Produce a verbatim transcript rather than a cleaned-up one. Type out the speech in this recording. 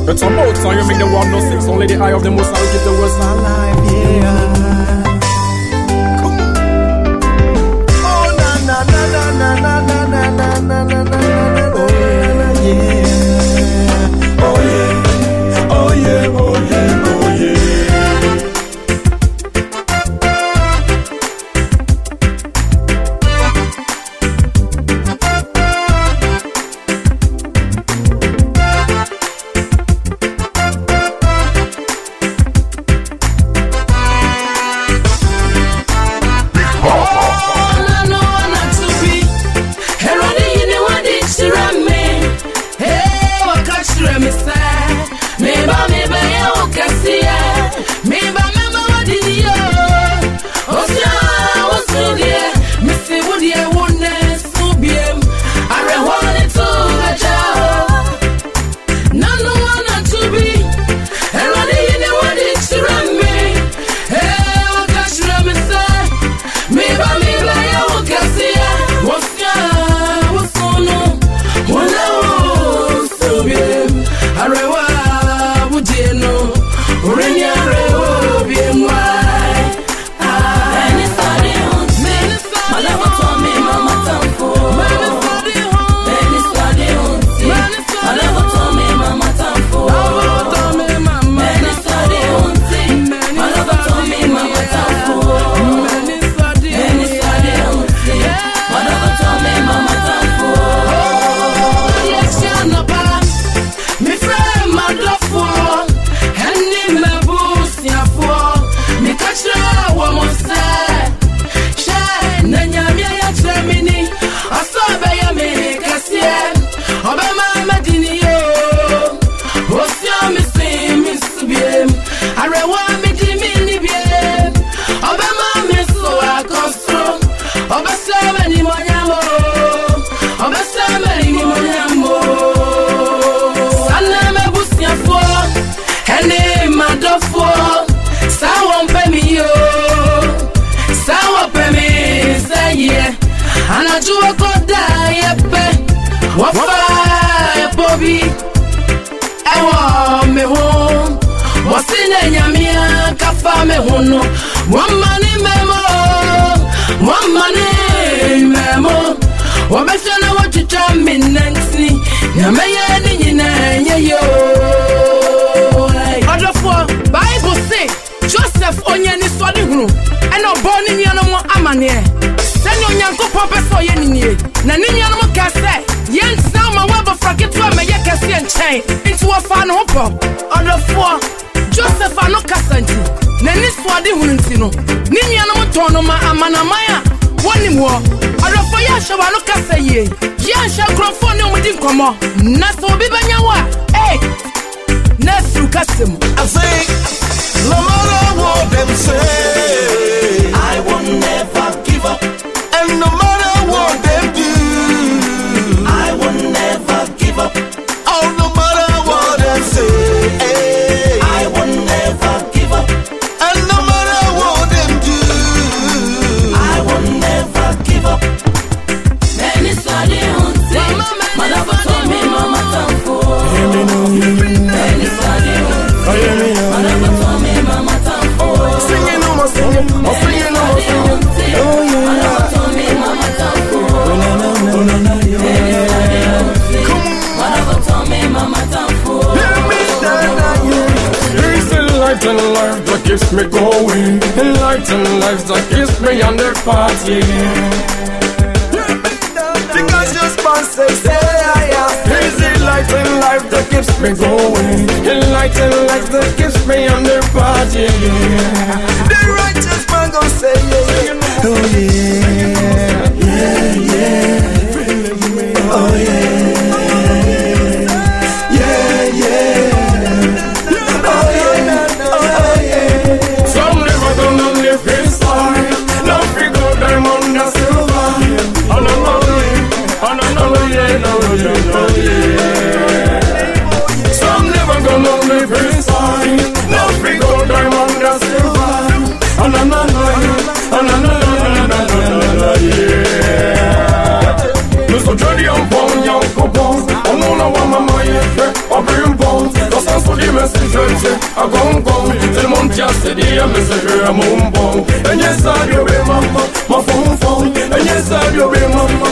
It's about time you make the world no six. Only the eye of the most I'll keep the worst alive, yeah. Oh na na na na na na na na na na na. Oh yeah, oh yeah, oh yeah, oh yeah, oh yeah. mais c'est jeune, c'est à Gong Gong. C'est le monde qui a cédé, mais c'est je à mon bon. Et n'y a ça, yo, maman, ma fond fond. Et n'y a ça, yo, maman.